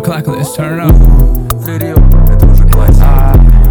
o'clock, let's turn up. Фририо, это уже классика.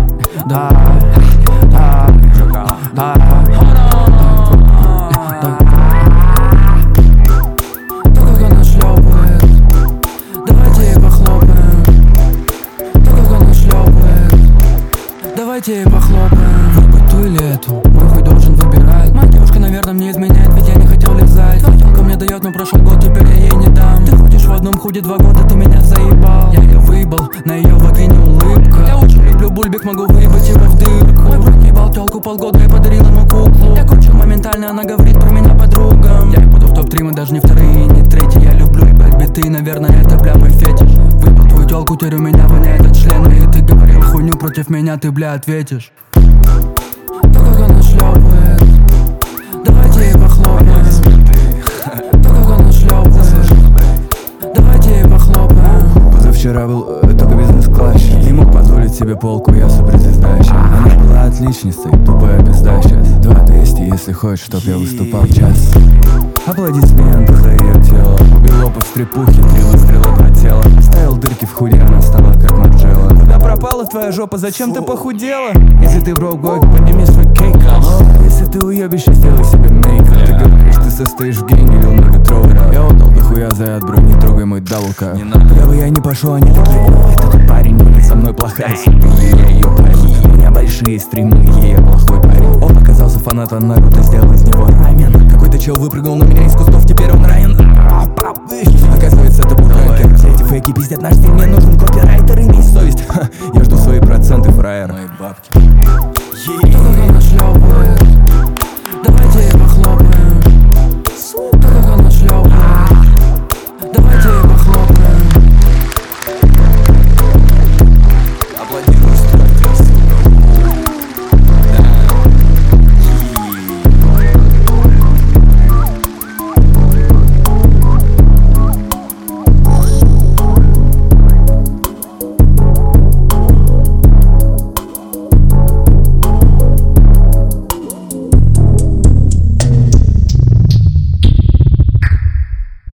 То, как она шлепает, давайте ей похлопаем. То, как она шлепает, давайте ей похлопаем. Выбрать ту или эту, мой хуй должен выбирать. Моя девушка, наверное, мне изменяет, ведь я не хотел лизать. Телка мне дает, но прошел год, теперь я ей не дам. Ты ходишь в одном худе 2 года, ты меня заебал. Я ее выебал, на ее вагине улыбка. Я очень люблю бульбик, могу выебать его в дырку. Мой брат ебал телку полгода, я подарил ему куклу. Я кончил моментально, она говорит про меня подругам. Я буду в топ-3, мы даже не вторые, не третьи. Я люблю ебать биты, наверное, это бля мой фетиш. Выебал твою телку, теперь у меня воняет от члена. И ты говорил хуйню против меня, ты бля ответишь. То, как она шлепает, давайте ей похлопаем. То, как она шлепает, давайте ей похлопаем. Позавчера был только бизнес-классе. Не мог позволить себе полку, я суперзвезда сейчас. Она была отличницей, тупая пизда сейчас. 2200, если хочешь, чтоб я выступал в час. Аплодисменты за ее тело. Убил лопа в стрипухе, 3 выстрела, 2 тела. Ставил дырки в худе, она стала как Марджелла. Куда пропала твоя жопа, зачем ты похудела? Если ты броугой, подними свой кейк. Если ты уебище, сделай себе мейкап. Ты говоришь, ты состоишь в генге, или много троура. Я отдал дохуя за яд, бро, не трогай мой даблка. Куда бы я не пошел, они такие: этот парень, не со мной плохая сипи. Я ее парень, у меня большие стримы, я плохой парень. Он оказался фанатом Наруто, сделал из него рамен. Какой-то чел выпрыгнул на меня из кустов, теперь он ранен. Оказывается, это бургакер. Все эти фейки пиздят наш стиль, мне нужен копирайтер, имей совесть. Я жду свои проценты, фраер. Мои бабки.